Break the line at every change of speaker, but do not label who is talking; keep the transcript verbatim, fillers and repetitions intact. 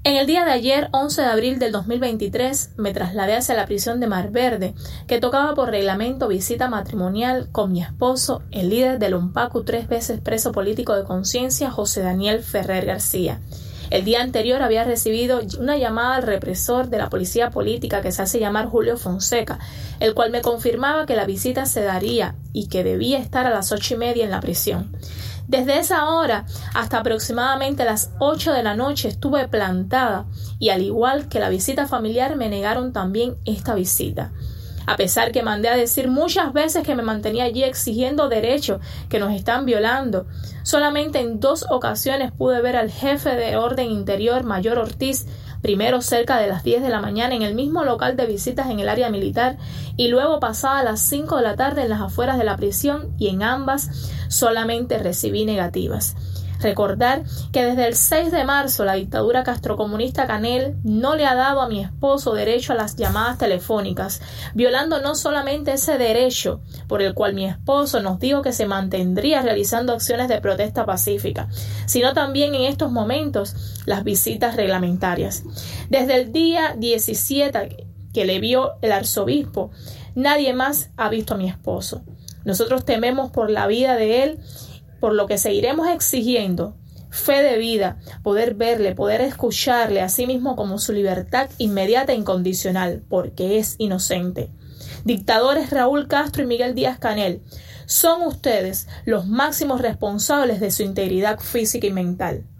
En el día de ayer, once de abril del dos mil veintitrés, me trasladé hacia la prisión de Mar Verde, que tocaba por reglamento visita matrimonial con mi esposo, el líder del UNPACU, tres veces preso político de conciencia, José Daniel Ferrer García. El día anterior había recibido una llamada al represor de la policía política que se hace llamar Julio Fonseca, el cual me confirmaba que la visita se daría y que debía estar a las ocho y media en la prisión. Desde esa hora hasta aproximadamente las ocho de la noche estuve plantada y al igual que la visita familiar me negaron también esta visita. A pesar que mandé a decir muchas veces que me mantenía allí exigiendo derechos que nos están violando, solamente en dos ocasiones pude ver al jefe de orden interior, Mayor Ortiz, primero cerca de las diez de la mañana en el mismo local de visitas en el área militar y luego pasada las cinco de la tarde en las afueras de la prisión, y en ambas solamente recibí negativas. Recordar que desde el seis de marzo la dictadura castrocomunista Canel no le ha dado a mi esposo derecho a las llamadas telefónicas, violando no solamente ese derecho por el cual mi esposo nos dijo que se mantendría realizando acciones de protesta pacífica, sino también en estos momentos las visitas reglamentarias. Desde el día diecisiete que le vio el arzobispo, nadie más ha visto a mi esposo. Nosotros tememos por la vida de él, por lo que seguiremos exigiendo fe de vida, poder verle, poder escucharle, así mismo como su libertad inmediata e incondicional, porque es inocente. Dictadores Raúl Castro y Miguel Díaz-Canel, son ustedes los máximos responsables de su integridad física y mental.